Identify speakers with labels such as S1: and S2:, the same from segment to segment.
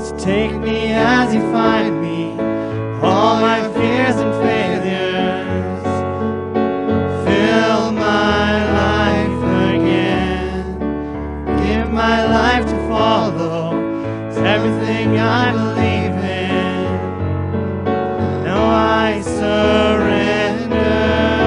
S1: Take me as you find me, all my fears and failures. Fill my life again. Give my life to follow. It's everything I believe in. Now I surrender.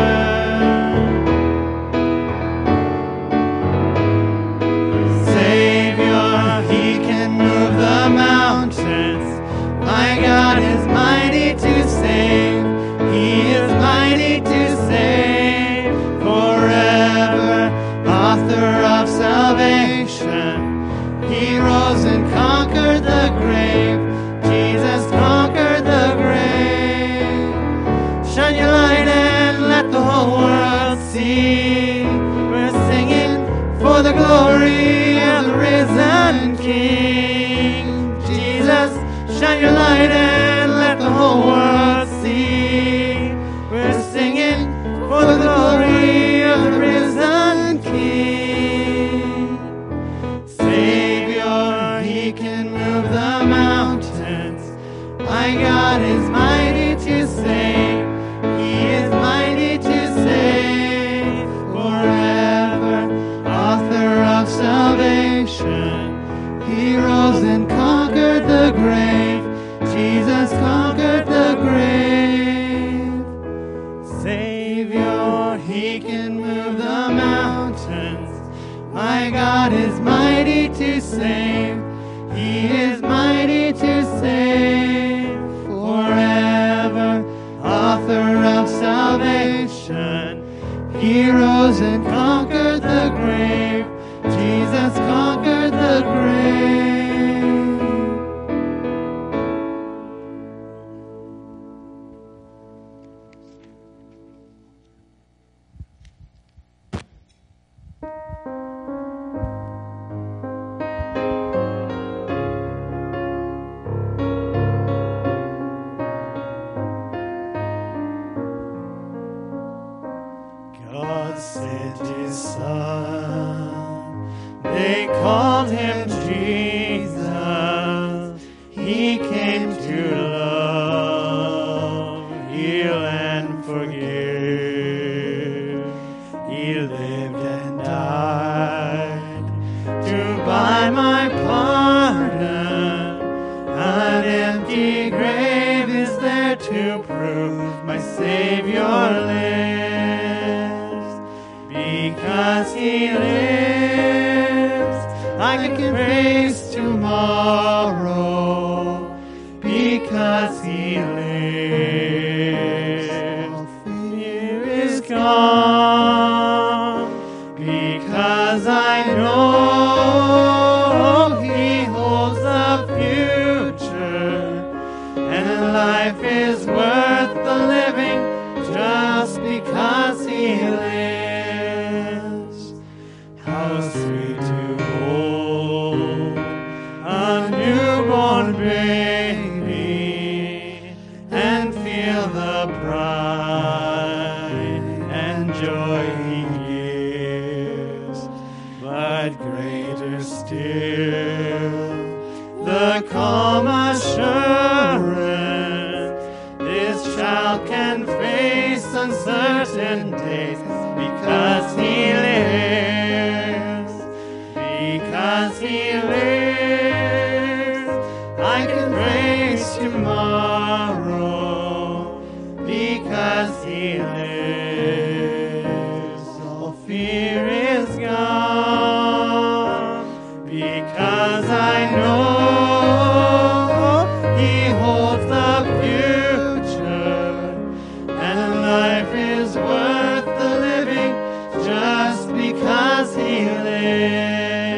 S1: Savior, He can move the mountains. My God is mighty to save. He is mighty to save. Forever, author of salvation. He rose and conquered the grave. Jesus conquered the grave. Shine your light and let the whole world see. We're singing for the glory of the risen King. Jesus, shine your light and let the whole world see. We're singing for the glory of the risen King. Savior, He can move the mountains. My God is mighty to save. He is mighty to save. Forever, author of salvation. He rose and conquered the grave. Jesus conquered the grave. Savior, He can move the mountains. My God is mighty to save. He is mighty to save. Forever, author of salvation. He rose and conquered the grave. Jesus conquered the grave. God sent His Son. They called Him Jesus. He came to love, heal, and forgive. He lived and died to buy my pardon. An empty grave is there to prove my Savior lives. Because He lives, I can face tomorrow. Because He lives, all fear is gone. Because I know He holds the future, and life is worth the living just because He lives. How sweet to hold a newborn baby and feel the pride and joy He gives. But greater still, the calm assurance this child can face uncertain days because He lives. Because He lives, I can face tomorrow. Because He lives, all fear is gone. Because I know He holds the future, and life is worth the living just because He lives.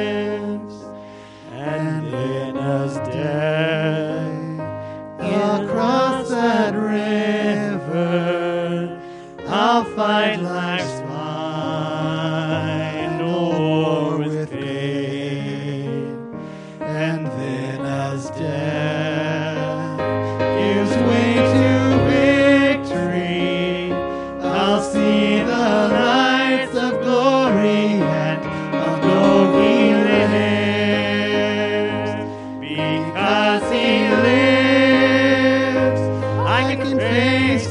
S1: And in His day across that river, I'll fight life's mine, no war with pain. And then as death gives way to victory, I'll see the lights of glory, and I'll know He lives. Because He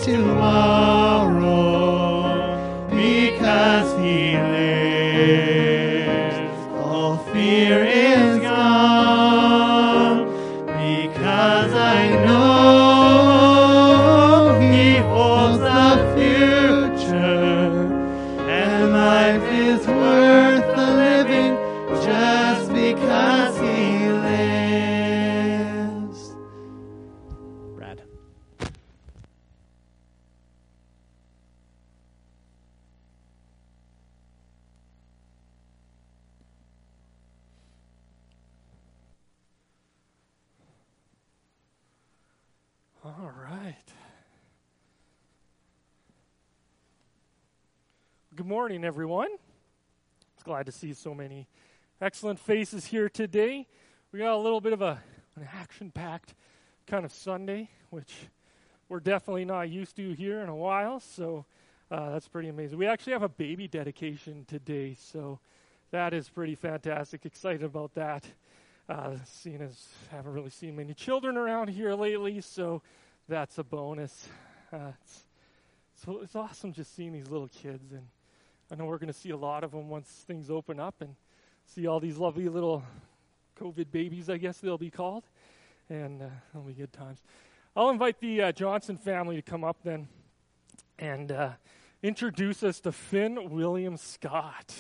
S1: tomorrow, because he lives. All fear is gone, because I know he holds the future, and life is worth the living just because he lives. Brad.
S2: All right. Good morning, everyone. It's glad to see so many excellent faces here today. We got a little bit of an action-packed kind of Sunday, which we're definitely not used to here in a while, so that's pretty amazing. We actually have a baby dedication today, so that is pretty fantastic. Excited about that. Seeing as I haven't really seen many children around here lately, so that's a bonus. It's awesome just seeing these little kids, and I know we're going to see a lot of them once things open up and see all these lovely little COVID babies, I guess they'll be called, and it'll be good times. I'll invite the Johnson family to come up then and introduce us to Finn William Scott.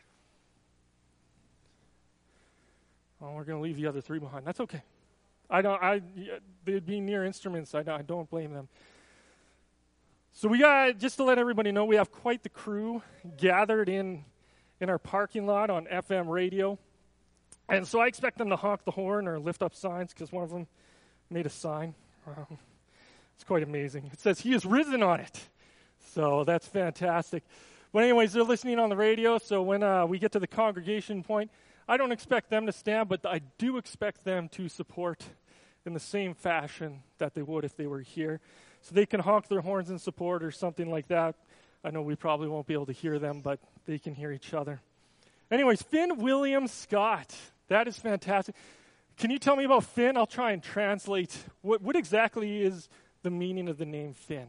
S2: Oh, we're going to leave the other three behind. That's okay. They'd be near instruments. I don't blame them. So we got, just to let everybody know, we have quite the crew gathered in our parking lot on FM radio. And so I expect them to honk the horn or lift up signs, because one of them made a sign. It's quite amazing. It says, "He is risen" on it. So that's fantastic. But anyways, they're listening on the radio, so when we get to the congregation point, I don't expect them to stand, but I do expect them to support in the same fashion that they would if they were here. So they can honk their horns in support or something like that. I know we probably won't be able to hear them, but they can hear each other. Anyways, Finn William Scott. That is fantastic. Can you tell me about Finn? I'll try and translate. What exactly is the meaning of the name Finn?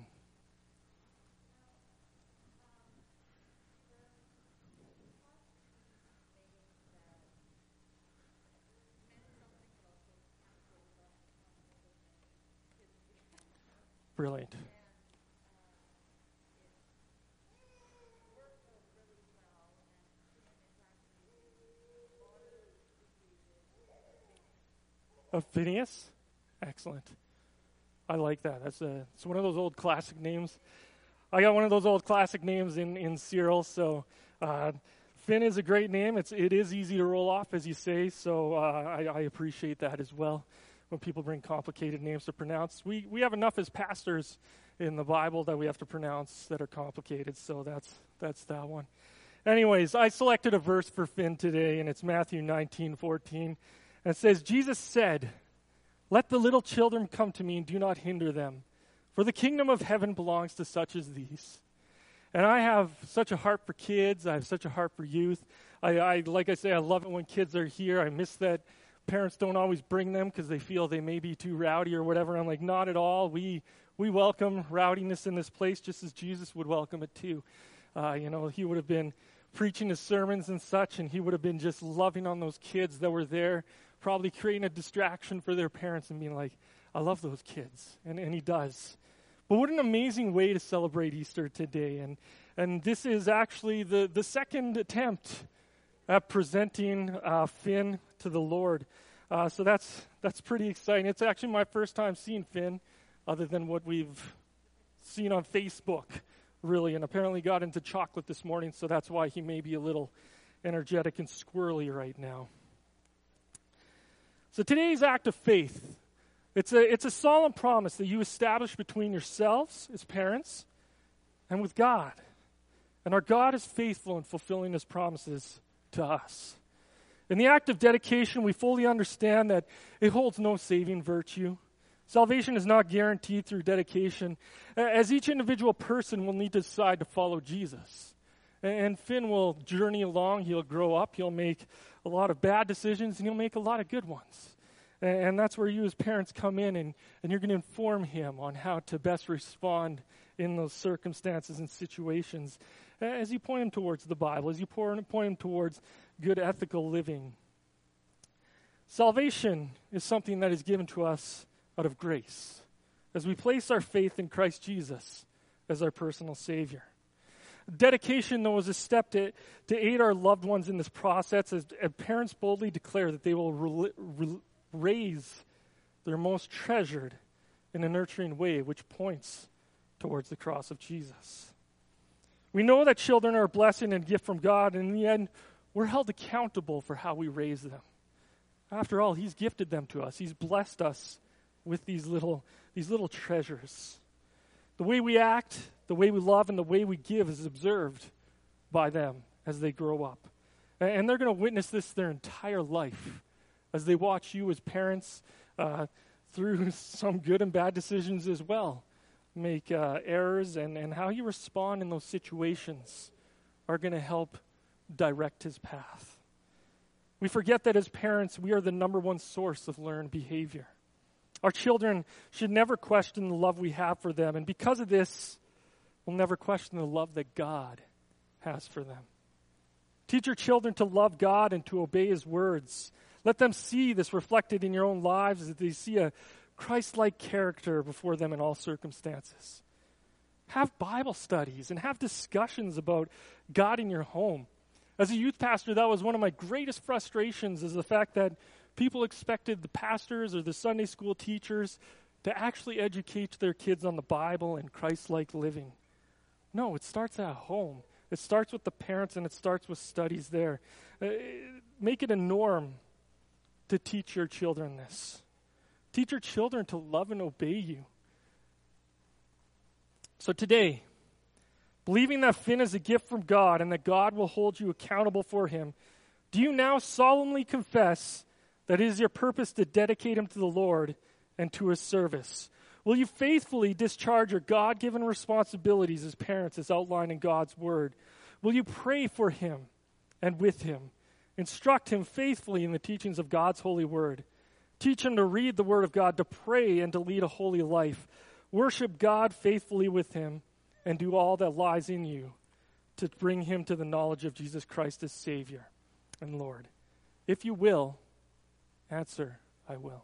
S2: Brilliant. Of Phineas? Excellent. I like that. It's one of those old classic names. I got one of those old classic names in Cyril, so Finn is a great name. It is easy to roll off, as you say, so I appreciate that as well. When people bring complicated names to pronounce. We have enough as pastors in the Bible that we have to pronounce that are complicated, so that's that one. Anyways, I selected a verse for Finn today, and it's Matthew 19:14. And it says, "Jesus said, 'Let the little children come to me and do not hinder them, for the kingdom of heaven belongs to such as these.'" And I have such a heart for kids. I have such a heart for youth. I like I say, I love it when kids are here. I miss that parents don't always bring them because they feel they may be too rowdy or whatever. I'm like, not at all. We welcome rowdiness in this place just as Jesus would welcome it too. He would have been preaching his sermons and such, and he would have been just loving on those kids that were there, probably creating a distraction for their parents and being like, I love those kids. And he does. But what an amazing way to celebrate Easter today. And this is actually the second attempt at presenting Finn to the Lord. So that's pretty exciting. It's actually my first time seeing Finn, other than what we've seen on Facebook, really. And apparently got into chocolate this morning, so that's why he may be a little energetic and squirrely right now. So today's act of faith, it's a solemn promise that you establish between yourselves as parents and with God. And our God is faithful in fulfilling his promises to us. In the act of dedication, we fully understand that it holds no saving virtue. Salvation is not guaranteed through dedication, as each individual person will need to decide to follow Jesus. And Finn will journey along, he'll grow up, he'll make a lot of bad decisions, and he'll make a lot of good ones. And that's where you as parents come in, and you're going to inform him on how to best respond in those circumstances and situations as you point him towards the Bible, as you point him towards good ethical living. Salvation is something that is given to us out of grace, as we place our faith in Christ Jesus as our personal Savior. Dedication, though, is a step to aid our loved ones in this process as parents boldly declare that they will raise their most treasured in a nurturing way, which points towards the cross of Jesus. We know that children are a blessing and a gift from God, and in the end, we're held accountable for how we raise them. After all, He's gifted them to us. He's blessed us with these little treasures. The way we act, the way we love, and the way we give is observed by them as they grow up. And they're going to witness this their entire life as they watch you as parents through some good and bad decisions as well, make errors, and how you respond in those situations are going to help direct his path. We forget that as parents, we are the number one source of learned behavior. Our children should never question the love we have for them, and because of this, we'll never question the love that God has for them. Teach your children to love God and to obey His words. Let them see this reflected in your own lives as they see a Christ-like character before them in all circumstances. Have Bible studies and have discussions about God in your home. As a youth pastor, that was one of my greatest frustrations, is the fact that people expected the pastors or the Sunday school teachers to actually educate their kids on the Bible and Christ-like living. No, it starts at home. It starts with the parents, and it starts with studies there. Make it a norm to teach your children this. Teach your children to love and obey you. So today, believing that Finn is a gift from God and that God will hold you accountable for him, do you now solemnly confess that it is your purpose to dedicate him to the Lord and to His service? Will you faithfully discharge your God-given responsibilities as parents as outlined in God's Word? Will you pray for him and with him? Instruct him faithfully in the teachings of God's holy Word. Teach him to read the Word of God, to pray, and to lead a holy life. Worship God faithfully with him, and do all that lies in you to bring him to the knowledge of Jesus Christ as Savior and Lord. If you will, answer, I will.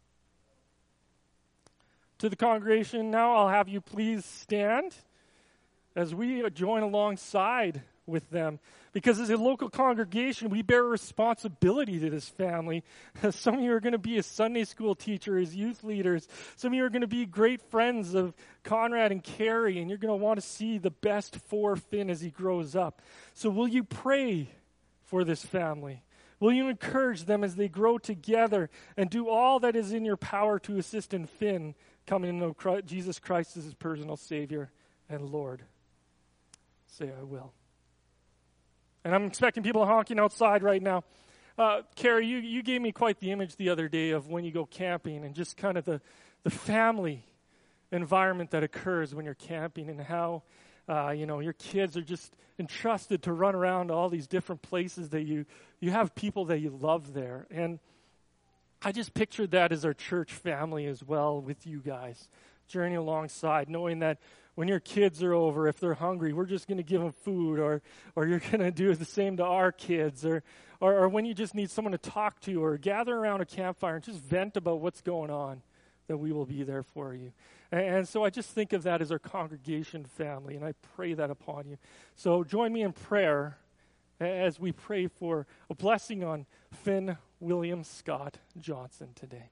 S2: To the congregation now, I'll have you please stand as we join alongside with them. Because as a local congregation, we bear a responsibility to this family. Some of you are going to be as Sunday school teachers, youth leaders. Some of you are going to be great friends of Conrad and Carrie, and you're going to want to see the best for Finn as he grows up. So will you pray for this family? Will you encourage them as they grow together and do all that is in your power to assist in Finn coming to know Jesus Christ as his personal Savior and Lord? Say, I will. And I'm expecting people honking outside right now. Carrie, you gave me quite the image the other day of when you go camping and just kind of the family environment that occurs when you're camping, and how your kids are just entrusted to run around to all these different places that you have people that you love there. And I just pictured that as our church family as well, with you guys journeying alongside, knowing that when your kids are over, if they're hungry, we're just going to give them food, or you're going to do the same to our kids, or when you just need someone to talk to, or gather around a campfire and just vent about what's going on, that we will be there for you. And so I just think of that as our congregation family, and I pray that upon you. So join me in prayer as we pray for a blessing on Finn William Scott Johnson today.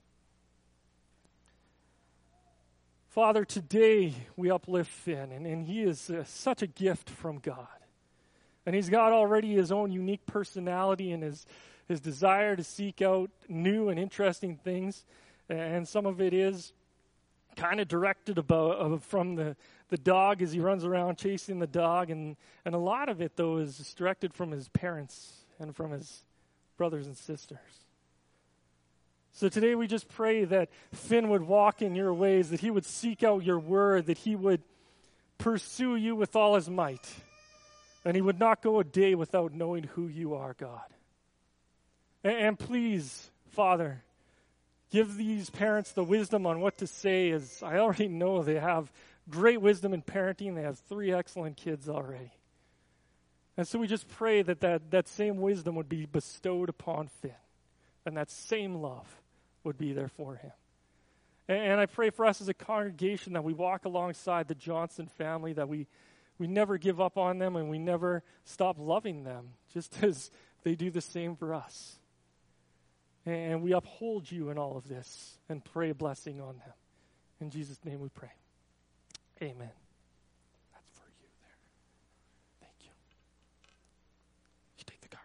S2: Father, today we uplift Finn, and he is such a gift from God. And he's got already his own unique personality and his desire to seek out new and interesting things. And some of it is kind of directed from the dog as he runs around chasing the dog. And a lot of it, though, is directed from his parents and from his brothers and sisters. So today we just pray that Finn would walk in your ways, that he would seek out your word, that he would pursue you with all his might, and he would not go a day without knowing who you are, God. And please, Father, Give these parents the wisdom on what to say, as I already know they have great wisdom in parenting. They have 3 excellent kids already. And so we just pray that same wisdom would be bestowed upon Finn, and that same love would be there for him. And I pray for us as a congregation that we walk alongside the Johnson family, that we never give up on them and we never stop loving them, just as they do the same for us. And we uphold you in all of this and pray a blessing on them. In Jesus' name we pray. Amen. That's for you there. Thank you. You take the card.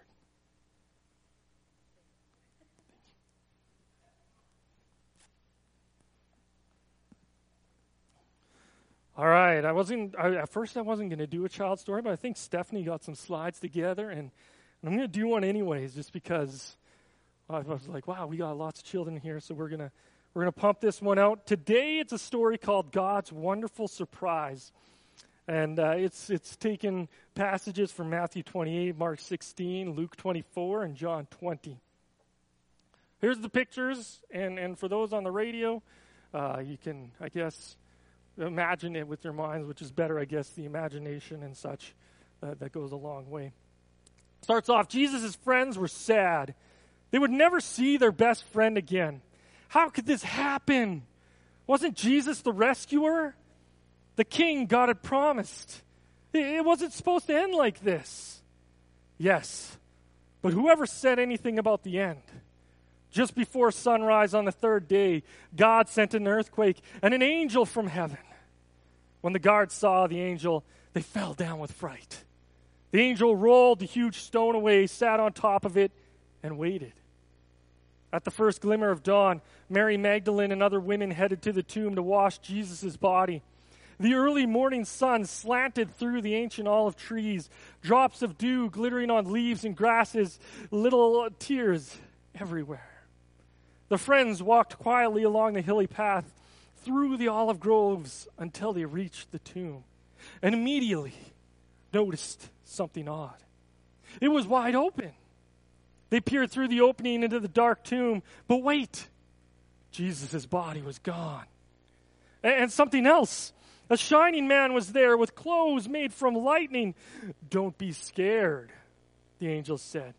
S2: All right, at first I wasn't going to do a child story, but I think Stephanie got some slides together, and I'm going to do one anyways, just because I was like, wow, we got lots of children here, so we're gonna pump this one out. Today it's a story called God's Wonderful Surprise, and it's taken passages from Matthew 28, Mark 16, Luke 24, and John 20. Here's the pictures, and for those on the radio, you can, I guess, imagine it with your minds, which is better, I guess, the imagination and such. That goes a long way. Starts off, Jesus' friends were sad. They would never see their best friend again. How could this happen? Wasn't Jesus the rescuer? The king God had promised. It wasn't supposed to end like this. Yes, but whoever said anything about the end? Just before sunrise on the 3rd day, God sent an earthquake and an angel from heaven. When the guards saw the angel, they fell down with fright. The angel rolled the huge stone away, sat on top of it, and waited. At the first glimmer of dawn, Mary Magdalene and other women headed to the tomb to wash Jesus' body. The early morning sun slanted through the ancient olive trees, drops of dew glittering on leaves and grasses, little tears everywhere. The friends walked quietly along the hilly path through the olive groves until they reached the tomb, and immediately noticed something odd. It was wide open. They peered through the opening into the dark tomb, but wait, Jesus' body was gone. And something else. A shining man was there with clothes made from lightning. Don't be scared, the angel said.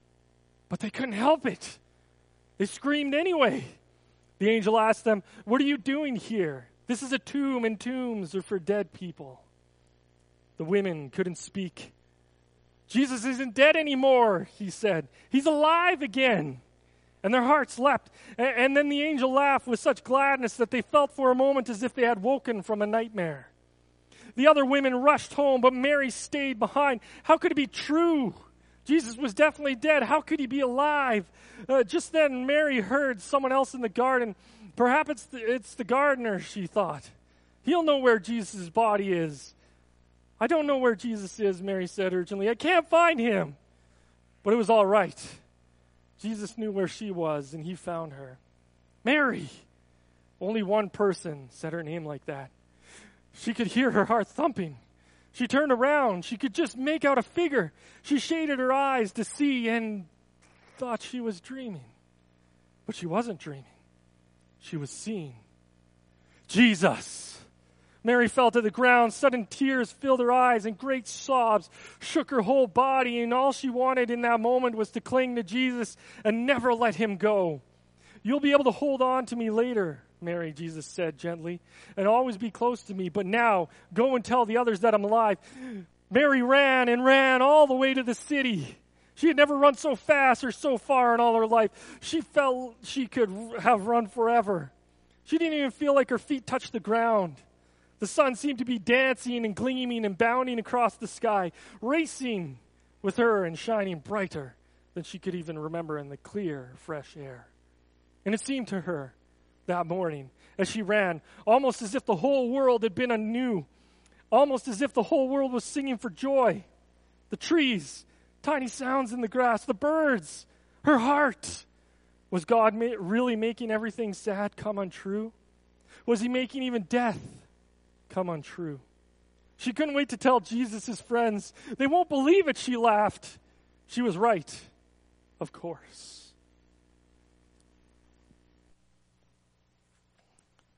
S2: But they couldn't help it. They screamed anyway. The angel asked them, "What are you doing here? This is a tomb, and tombs are for dead people." The women couldn't speak. "Jesus isn't dead anymore," he said. "He's alive again." And their hearts leapt. And then the angel laughed with such gladness that they felt for a moment as if they had woken from a nightmare. The other women rushed home, but Mary stayed behind. How could it be true? Jesus was definitely dead. How could he be alive? Just then, Mary heard someone else in the garden. Perhaps it's the gardener, she thought. He'll know where Jesus' body is. "I don't know where Jesus is," Mary said urgently. "I can't find him." But it was all right. Jesus knew where she was, and he found her. Mary! Only one person said her name like that. She could hear her heart thumping. She turned around. She could just make out a figure. She shaded her eyes to see and thought she was dreaming. But she wasn't dreaming. She was seeing Jesus. Mary fell to the ground. Sudden tears filled her eyes and great sobs shook her whole body. And all she wanted in that moment was to cling to Jesus and never let him go. "You'll be able to hold on to me later, Mary," Jesus said gently, "and always be close to me. But now, go and tell the others that I'm alive." Mary ran and ran all the way to the city. She had never run so fast or so far in all her life. She felt she could have run forever. She didn't even feel like her feet touched the ground. The sun seemed to be dancing and gleaming and bounding across the sky, racing with her and shining brighter than she could even remember in the clear, fresh air. And it seemed to her that morning as she ran, almost as if the whole world had been anew, almost as if the whole world was singing for joy. The trees, tiny sounds in the grass, the birds, her heart. Was God really making everything sad come untrue? Was he making even death come untrue? She couldn't wait to tell Jesus' friends. "They won't believe it," she laughed. She was right, of course.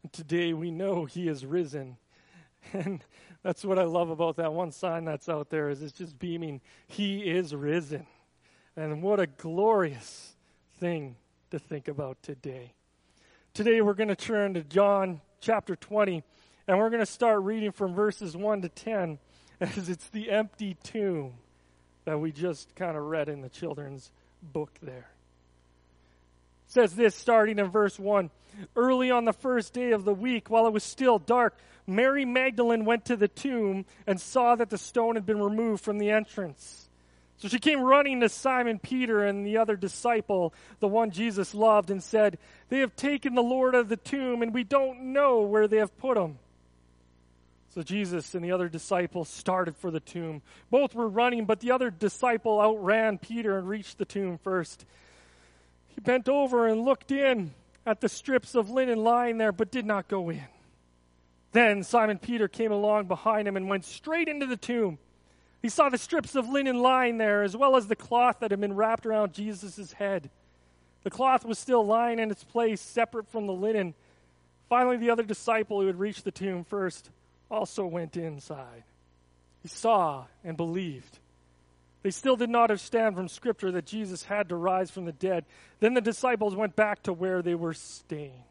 S2: Today we know he is risen. And that's what I love about that one sign that's out there, is it's just beaming, he is risen. And what a glorious thing to think about today. Today we're going to turn to John chapter 20, and we're going to start reading from verses 1 to 10, as it's the empty tomb that we just kind of read in the children's book there. It says this, starting in verse 1. Early on the first day of the week, while it was still dark, Mary Magdalene went to the tomb and saw that the stone had been removed from the entrance. So she came running to Simon Peter and the other disciple, the one Jesus loved, and said, "They have taken the Lord out of the tomb, and we don't know where they have put him." So Jesus and the other disciple started for the tomb. Both were running, but the other disciple outran Peter and reached the tomb first. He bent over and looked in at the strips of linen lying there, but did not go in. Then Simon Peter came along behind him and went straight into the tomb. He saw the strips of linen lying there, as well as the cloth that had been wrapped around Jesus' head. The cloth was still lying in its place, separate from the linen. Finally, the other disciple who had reached the tomb first also went inside. He saw and believed. They still did not understand from Scripture that Jesus had to rise from the dead. Then the disciples went back to where they were staying.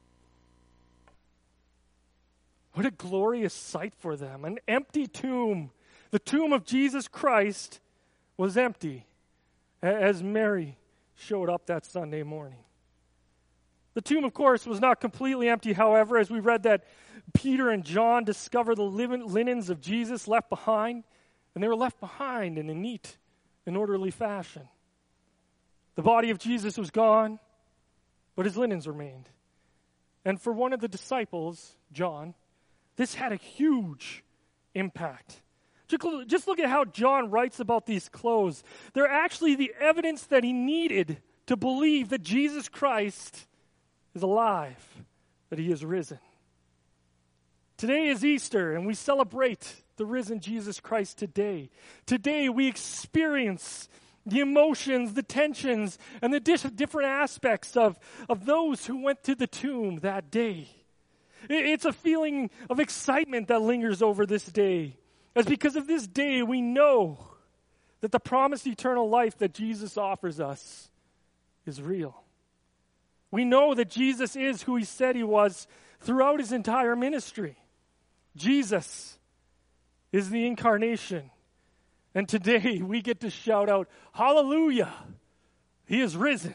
S2: What a glorious sight for them. An empty tomb. The tomb of Jesus Christ was empty as Mary showed up that Sunday morning. The tomb, of course, was not completely empty, however, as we read that Peter and John discovered the linens of Jesus left behind, and they were left behind in a neat and orderly fashion. The body of Jesus was gone, but his linens remained. And for one of the disciples, John, this had a huge impact. Just look at how John writes about these clothes. They're actually the evidence that he needed to believe that Jesus Christ is alive, that he is risen. Today is Easter, and we celebrate the risen Jesus Christ today. Today we experience the emotions, the tensions, and the different aspects of those who went to the tomb that day. It's a feeling of excitement that lingers over this day. As because of this day, we know that the promised eternal life that Jesus offers us is real. We know that Jesus is who he said he was throughout his entire ministry. Jesus is the incarnation. And today we get to shout out, hallelujah, he is risen.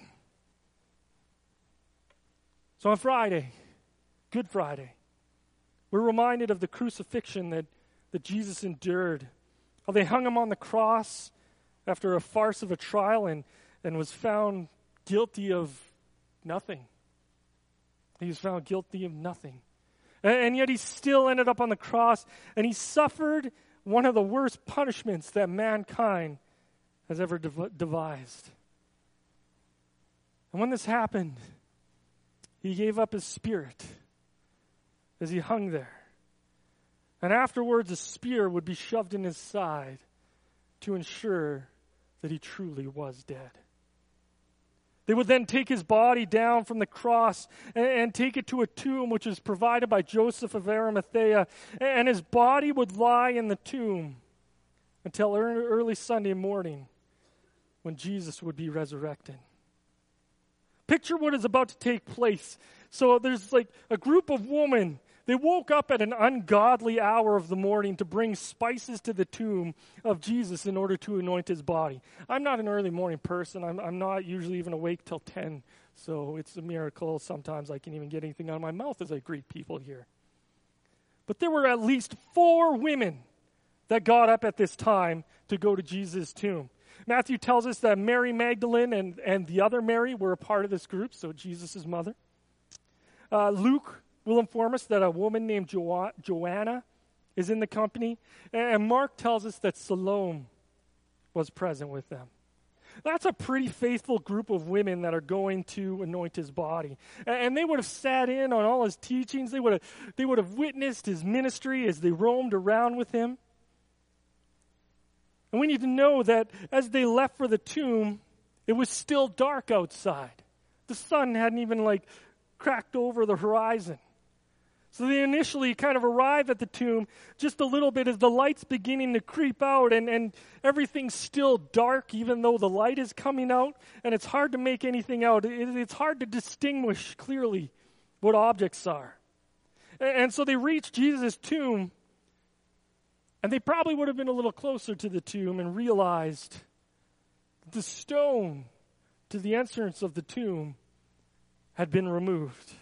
S2: So on Friday, Good Friday, we're reminded of the crucifixion that Jesus endured. How they hung him on the cross after a farce of a trial and was found guilty of nothing. He was found guilty of nothing. And yet he still ended up on the cross, and he suffered one of the worst punishments that mankind has ever devised. And when this happened, he gave up his spirit as he hung there. And afterwards, a spear would be shoved in his side to ensure that he truly was dead. They would then take his body down from the cross and take it to a tomb which was provided by Joseph of Arimathea. And his body would lie in the tomb until early Sunday morning when Jesus would be resurrected. Picture what is about to take place. So there's like a group of women. They woke up at an ungodly hour of the morning to bring spices to the tomb of Jesus in order to anoint his body. I'm not an early morning person. I'm not usually even awake till 10. So it's a miracle. Sometimes I can even get anything out of my mouth as I greet people here. But there were at least 4 women that got up at this time to go to Jesus' tomb. Matthew tells us that Mary Magdalene and the other Mary were a part of this group, so Jesus' mother. Luke will inform us that a woman named Joanna is in the company. And Mark tells us that Salome was present with them. That's a pretty faithful group of women that are going to anoint his body. And they would have sat in on all his teachings. They would have witnessed his ministry as they roamed around with him. And we need to know that as they left for the tomb, it was still dark outside. The sun hadn't even cracked over the horizon. So they initially kind of arrive at the tomb just a little bit as the light's beginning to creep out and everything's still dark even though the light is coming out, and it's hard to make anything out. It's hard to distinguish clearly what objects are. And so they reach Jesus' tomb, and they probably would have been a little closer to the tomb and realized the stone to the entrance of the tomb had been removed.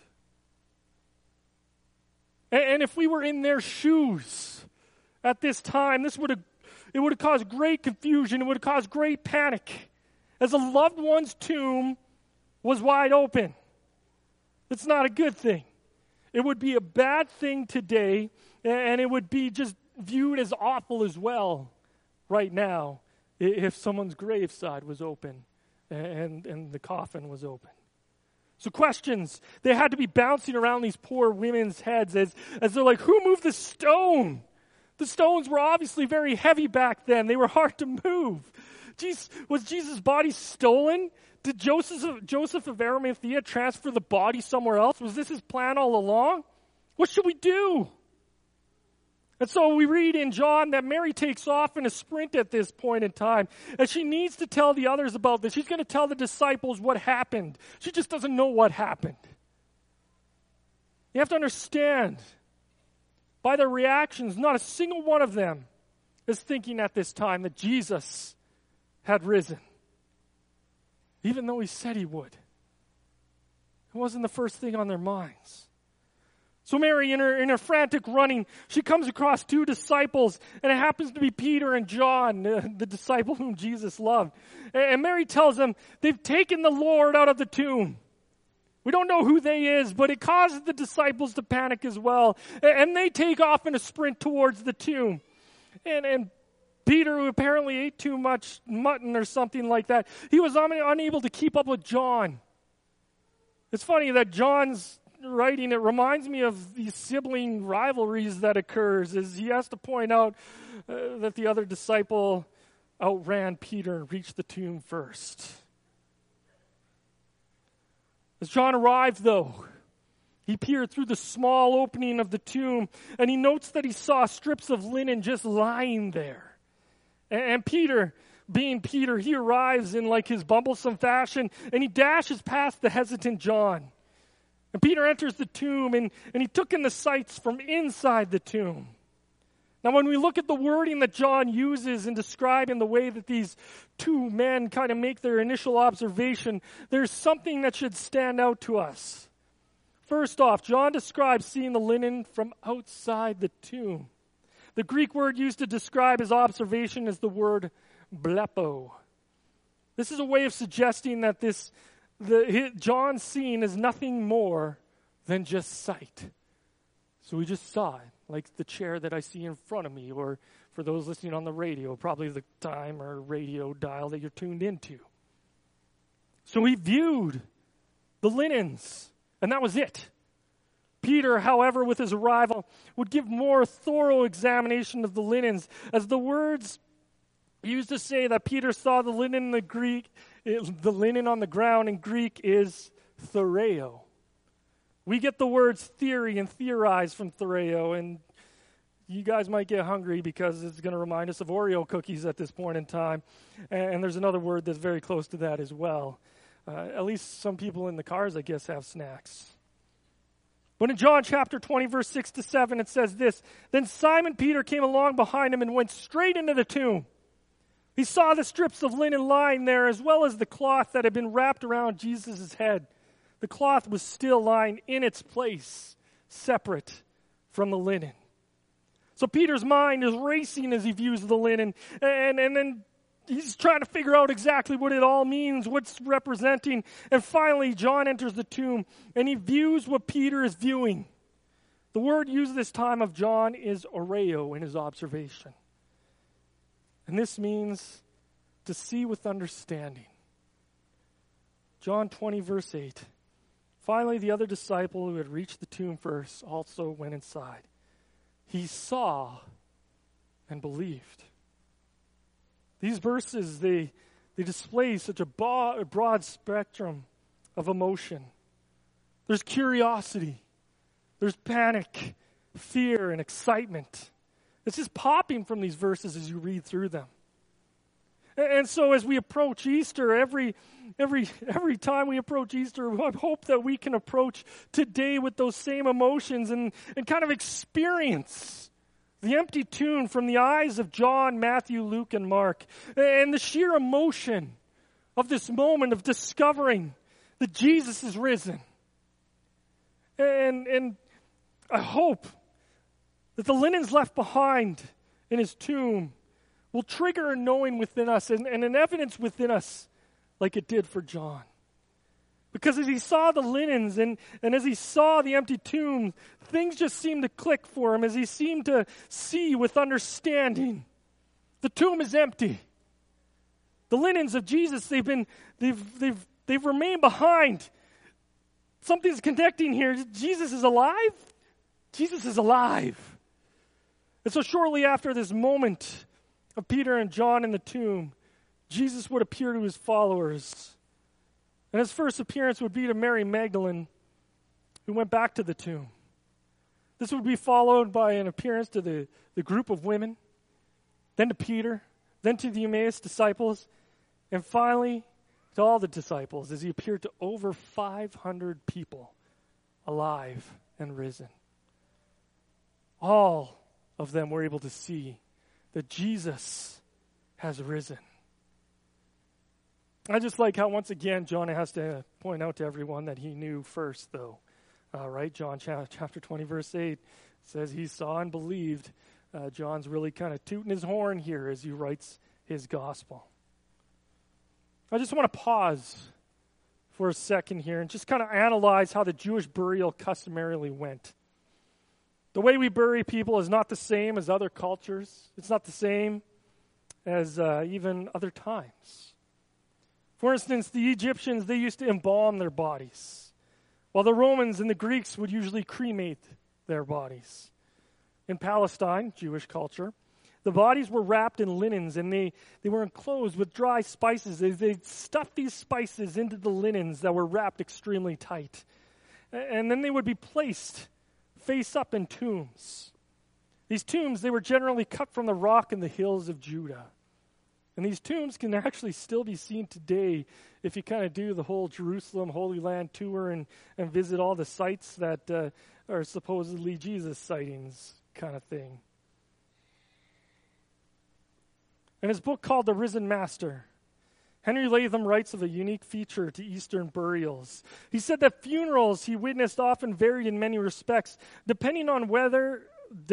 S2: And if we were in their shoes at this time, it would have caused great confusion. It would have caused great panic, as a loved one's tomb was wide open. It's not a good thing. It would be a bad thing today, and it would be just viewed as awful as well right now if someone's graveside was open and the coffin was open. So questions, they had to be bouncing around these poor women's heads as they're like, who moved the stone? The stones were obviously very heavy back then. They were hard to move. Was Jesus' body stolen? Did Joseph of Arimathea transfer the body somewhere else? Was this his plan all along? What should we do? And so we read in John that Mary takes off in a sprint at this point in time, and she needs to tell the others about this. She's going to tell the disciples what happened. She just doesn't know what happened. You have to understand, by their reactions, not a single one of them is thinking at this time that Jesus had risen, even though he said he would. It wasn't the first thing on their minds. So Mary, in her frantic running, she comes across two disciples, and it happens to be Peter and John, the disciple whom Jesus loved. And Mary tells them, they've taken the Lord out of the tomb. We don't know who they is, but it causes the disciples to panic as well. And they take off in a sprint towards the tomb. And Peter, who apparently ate too much mutton or something like that, he was unable to keep up with John. It's funny that John's writing, it reminds me of these sibling rivalries that occurs, as he has to point out that the other disciple outran Peter and reached the tomb first. As John arrived, though, he peered through the small opening of the tomb, and he notes that he saw strips of linen just lying there. And Peter, being Peter, he arrives in like his bumblesome fashion, and he dashes past the hesitant John. And Peter enters the tomb, and he took in the sights from inside the tomb. Now, when we look at the wording that John uses in describing the way that these two men kind of make their initial observation, there's something that should stand out to us. First off, John describes seeing the linen from outside the tomb. The Greek word used to describe his observation is the word blepo. This is a way of suggesting that John's scene is nothing more than just sight. So we just saw it, like the chair that I see in front of me, or for those listening on the radio, probably the time or radio dial that you're tuned into. So he viewed the linens, and that was it. Peter, however, with his arrival, would give more thorough examination of the linens, as the words used to say that Peter saw the linen in the Greek. The linen on the ground in Greek is thoreo. We get the words theory and theorize from thoreo, and you guys might get hungry because it's going to remind us of Oreo cookies at this point in time. And there's another word that's very close to that as well. At least some people in the cars, I guess, have snacks. But in John chapter 20, verse 6 to 7, it says this, "Then Simon Peter came along behind him and went straight into the tomb. He saw the strips of linen lying there, as well as the cloth that had been wrapped around Jesus' head. The cloth was still lying in its place, separate from the linen." So Peter's mind is racing as he views the linen, and then he's trying to figure out exactly what it all means, what's representing. And finally, John enters the tomb, and he views what Peter is viewing. The word used this time of John is oreo in his observation. And this means to see with understanding. John 20, verse 8. "Finally, the other disciple who had reached the tomb first also went inside. He saw and believed." These verses, they display such a broad spectrum of emotion. There's curiosity. There's panic, fear, and excitement. It's just popping from these verses as you read through them. And so as we approach Easter, every time we approach Easter, I hope that we can approach today with those same emotions and kind of experience the empty tomb from the eyes of John, Matthew, Luke, and Mark, and the sheer emotion of this moment of discovering that Jesus is risen. And I hope that the linens left behind in his tomb will trigger a knowing within us and an evidence within us like it did for John. Because as he saw the linens and as he saw the empty tomb, things just seemed to click for him as he seemed to see with understanding. The tomb is empty. The linens of Jesus, they've remained behind. Something's connecting here. Jesus is alive? Jesus is alive. And so shortly after this moment of Peter and John in the tomb, Jesus would appear to his followers. And his first appearance would be to Mary Magdalene, who went back to the tomb. This would be followed by an appearance to the group of women, then to Peter, then to the Emmaus disciples, and finally to all the disciples as he appeared to over 500 people alive and risen. All of them were able to see that Jesus has risen. I just like how, once again, John has to point out to everyone that he knew first, though. Right? John chapter 20, verse 8 says he saw and believed. John's really kind of tooting his horn here as he writes his gospel. I just want to pause for a second here and just kind of analyze how the Jewish burial customarily went. The way we bury people is not the same as other cultures. It's not the same as even other times. For instance, the Egyptians, they used to embalm their bodies, while the Romans and the Greeks would usually cremate their bodies. In Palestine, Jewish culture, the bodies were wrapped in linens and they were enclosed with dry spices. They stuffed these spices into the linens that were wrapped extremely tight. And then they would be placed face up in tombs. These tombs, they were generally cut from the rock in the hills of Judah. And these tombs can actually still be seen today if you kind of do the whole Jerusalem Holy Land tour and visit all the sites that are supposedly Jesus sightings kind of thing. In his book called The Risen Master, Henry Latham writes of a unique feature to Eastern burials. He said that funerals he witnessed often varied in many respects, depending upon whether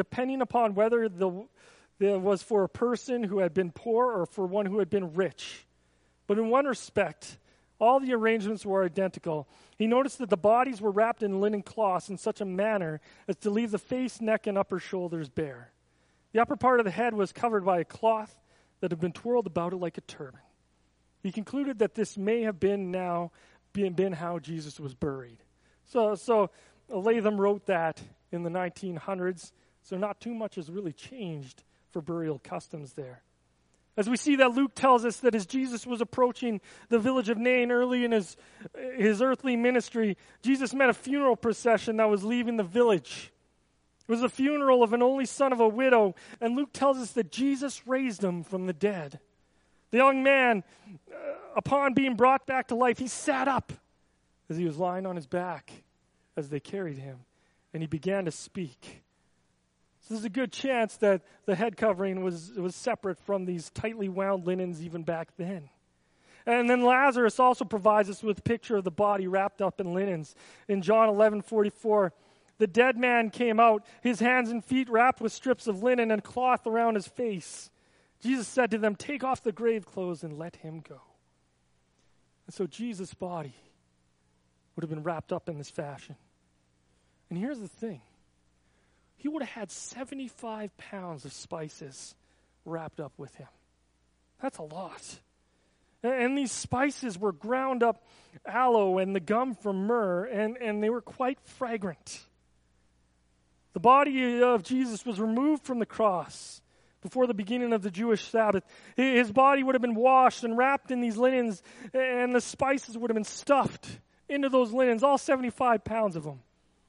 S2: there was for a person who had been poor or for one who had been rich. But in one respect, all the arrangements were identical. He noticed that the bodies were wrapped in linen cloths in such a manner as to leave the face, neck, and upper shoulders bare. The upper part of the head was covered by a cloth that had been twirled about it like a turban. He concluded that this may have been how Jesus was buried. So Latham wrote that in the 1900s, so not too much has really changed for burial customs there. As we see that Luke tells us that as Jesus was approaching the village of Nain early in his earthly ministry, Jesus met a funeral procession that was leaving the village. It was the funeral of an only son of a widow, and Luke tells us that Jesus raised him from the dead. The young man, upon being brought back to life, he sat up as he was lying on his back as they carried him, and he began to speak. So there's a good chance that the head covering was separate from these tightly wound linens even back then. And then Lazarus also provides us with a picture of the body wrapped up in linens. In John 11:44, the dead man came out, his hands and feet wrapped with strips of linen and cloth around his face. Jesus said to them, "Take off the grave clothes and let him go." And so Jesus' body would have been wrapped up in this fashion. And here's the thing. He would have had 75 pounds of spices wrapped up with him. That's a lot. And these spices were ground up aloe and the gum from myrrh, and they were quite fragrant. The body of Jesus was removed from the cross before the beginning of the Jewish Sabbath. His body would have been washed and wrapped in these linens, and the spices would have been stuffed into those linens, all 75 pounds of them.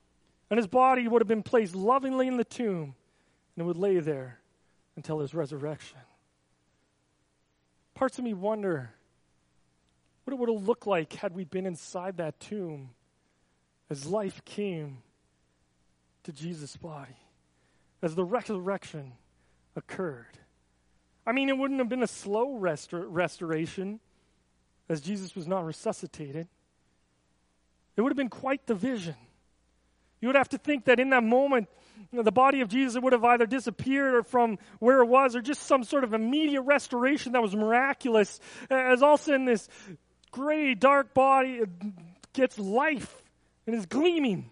S2: And his body would have been placed lovingly in the tomb, and it would lay there until his resurrection. Parts of me wonder what it would have looked like had we been inside that tomb as life came to Jesus' body, as the resurrection occurred. I mean, it wouldn't have been a slow restoration, as Jesus was not resuscitated. It would have been quite the vision. You would have to think that in that moment, the body of Jesus would have either disappeared or from where it was, or just some sort of immediate restoration that was miraculous, as all of a sudden this gray, dark body gets life and is gleaming.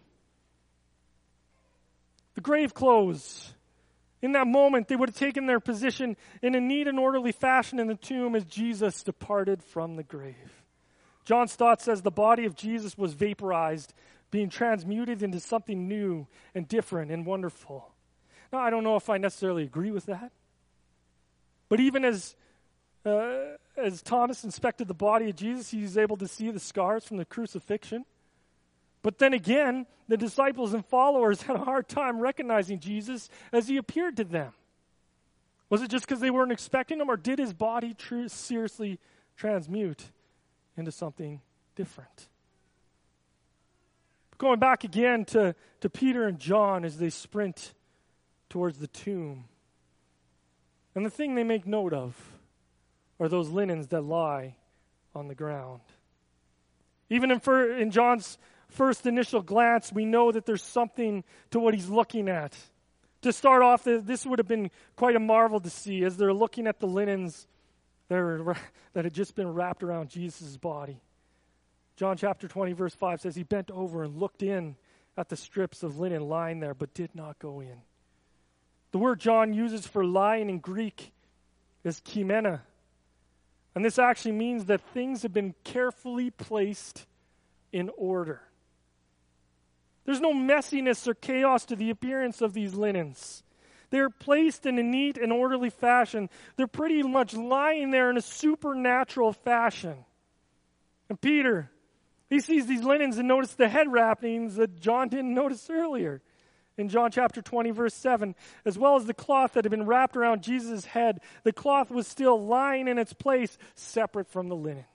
S2: The grave clothes. In that moment, they would have taken their position in a neat and orderly fashion in the tomb as Jesus departed from the grave. John Stott says the body of Jesus was vaporized, being transmuted into something new and different and wonderful. Now, I don't know if I necessarily agree with that. But even as Thomas inspected the body of Jesus, he was able to see the scars from the crucifixion. But then again, the disciples and followers had a hard time recognizing Jesus as he appeared to them. Was it just because they weren't expecting him, or did his body seriously transmute into something different? Going back again to Peter and John as they sprint towards the tomb. And the thing they make note of are those linens that lie on the ground. Even in John's first initial glance, we know that there's something to what he's looking at. To start off, this would have been quite a marvel to see as they're looking at the linens that had just been wrapped around Jesus' body. John chapter 20, verse 5 says, he bent over and looked in at the strips of linen lying there, but did not go in. The word John uses for lying in Greek is kimena. And this actually means that things have been carefully placed in order. There's no messiness or chaos to the appearance of these linens. They're placed in a neat and orderly fashion. They're pretty much lying there in a supernatural fashion. And Peter, he sees these linens and notices the head wrappings that John didn't notice earlier. In John chapter 20, verse 7, as well as the cloth that had been wrapped around Jesus' head, the cloth was still lying in its place, separate from the linen.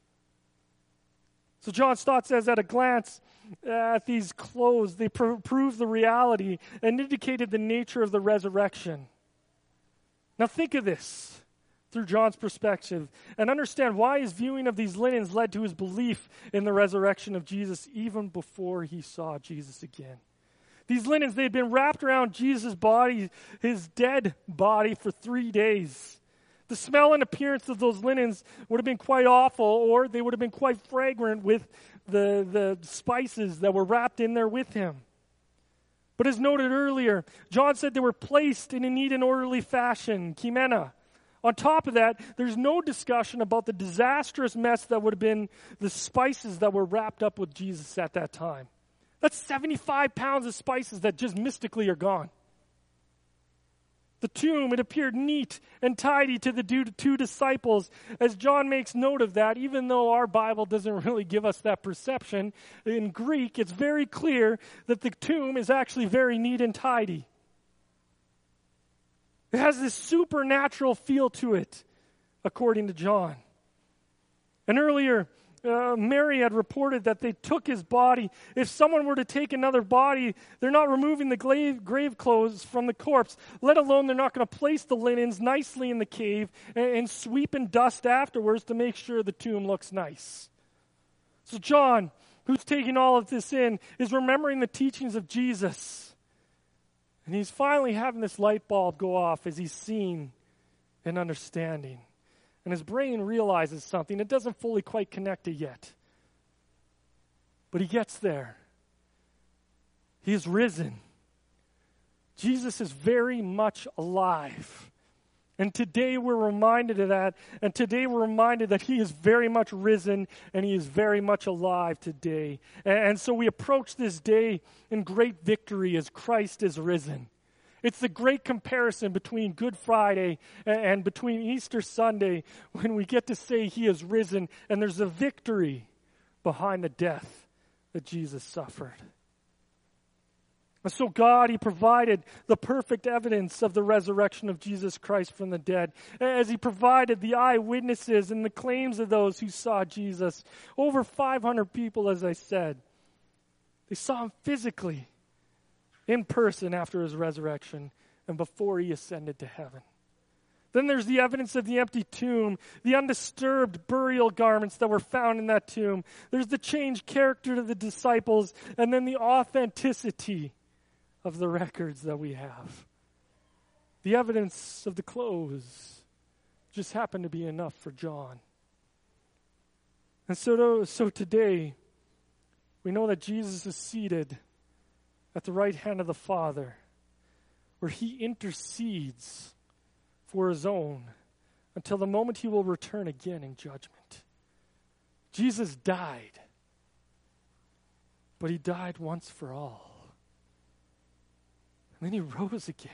S2: So John Stott says at a glance at these clothes, they prove the reality and indicated the nature of the resurrection. Now think of this through John's perspective and understand why his viewing of these linens led to his belief in the resurrection of Jesus even before he saw Jesus again. These linens, they had been wrapped around Jesus' body, his dead body, for 3 days. The smell and appearance of those linens would have been quite awful, or they would have been quite fragrant with the spices that were wrapped in there with him. But as noted earlier, John said they were placed in a neat and orderly fashion, kimena. On top of that, there's no discussion about the disastrous mess that would have been the spices that were wrapped up with Jesus at that time. That's 75 pounds of spices that just mystically are gone. The tomb, it appeared neat and tidy to the two disciples, as John makes note of that, even though our Bible doesn't really give us that perception. In Greek, it's very clear that the tomb is actually very neat and tidy. It has this supernatural feel to it, according to John. And earlier, Mary had reported that they took his body. If someone were to take another body, they're not removing the grave clothes from the corpse, let alone they're not going to place the linens nicely in the cave and sweep and dust afterwards to make sure the tomb looks nice. So John, who's taking all of this in, is remembering the teachings of Jesus. And he's finally having this light bulb go off as he's seeing and understanding. And his brain realizes something. It doesn't fully quite connect it yet. But he gets there. He is risen. Jesus is very much alive. And today we're reminded of that. And today we're reminded that he is very much risen and he is very much alive today. And so we approach this day in great victory as Christ is risen. It's the great comparison between Good Friday and between Easter Sunday when we get to say he is risen and there's a victory behind the death that Jesus suffered. And so God, He provided the perfect evidence of the resurrection of Jesus Christ from the dead, as He provided the eyewitnesses and the claims of those who saw Jesus. Over 500 people, as I said. They saw Him physically, in person after His resurrection and before He ascended to heaven. Then there's the evidence of the empty tomb, the undisturbed burial garments that were found in that tomb. There's the changed character of the disciples, and then the authenticity of the records that we have. The evidence of the clothes just happened to be enough for John. And so today, we know that Jesus is seated at the right hand of the Father, where He intercedes for His own until the moment He will return again in judgment. Jesus died, but He died once for all. And then He rose again.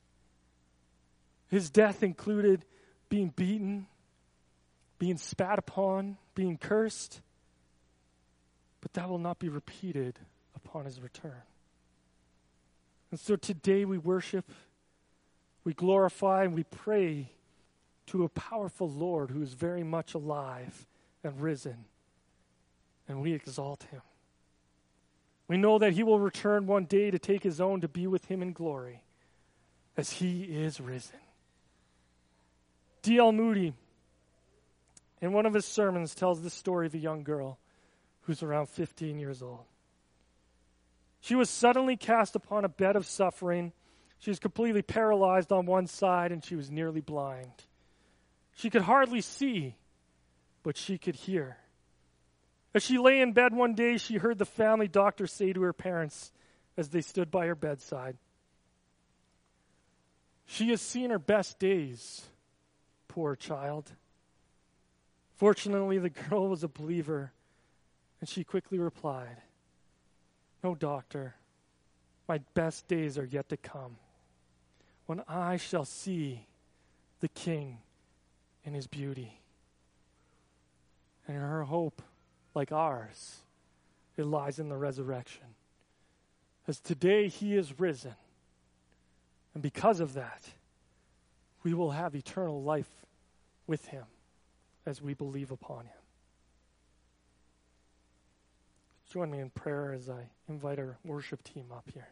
S2: His death included being beaten, being spat upon, being cursed, but that will not be repeated upon His return. And so today we worship, we glorify, and we pray to a powerful Lord who is very much alive and risen, and we exalt Him. We know that He will return one day to take His own to be with Him in glory, as He is risen. D.L. Moody, in one of his sermons, tells the story of a young girl who's around 15 years old. She was suddenly cast upon a bed of suffering. She was completely paralyzed on one side, and she was nearly blind. She could hardly see, but she could hear. As she lay in bed one day, she heard the family doctor say to her parents as they stood by her bedside, "She has seen her best days, poor child." Fortunately, the girl was a believer, and she quickly replied, "No, doctor, my best days are yet to come, when I shall see the King in His beauty." And her hope, like ours, it lies in the resurrection. As today He is risen, and because of that, we will have eternal life with Him as we believe upon Him. Join me in prayer as I invite our worship team up here.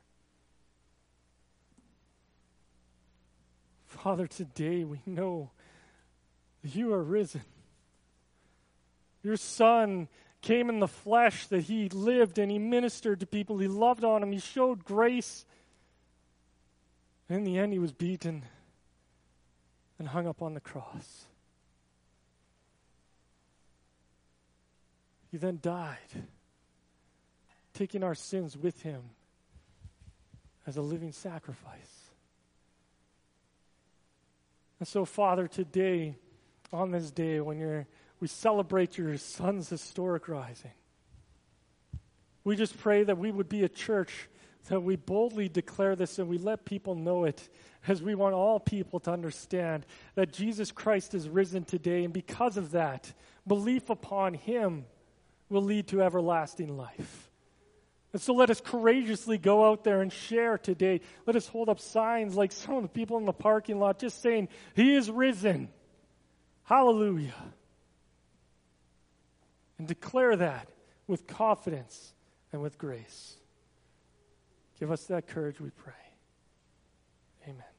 S2: Father, today we know that You are risen. Your Son came in the flesh, that He lived and He ministered to people. He loved on them. He showed grace. And in the end, He was beaten and hung up on the cross. He then died, taking our sins with Him as a living sacrifice. And so, Father, today, on this day, when we celebrate Your Son's historic rising, we just pray that we would be a church that we boldly declare this and we let people know it, as we want all people to understand that Jesus Christ is risen today, and because of that, belief upon Him will lead to everlasting life. And so let us courageously go out there and share today. Let us hold up signs like some of the people in the parking lot just saying, "He is risen. Hallelujah." And declare that with confidence and with grace. Give us that courage, we pray. Amen.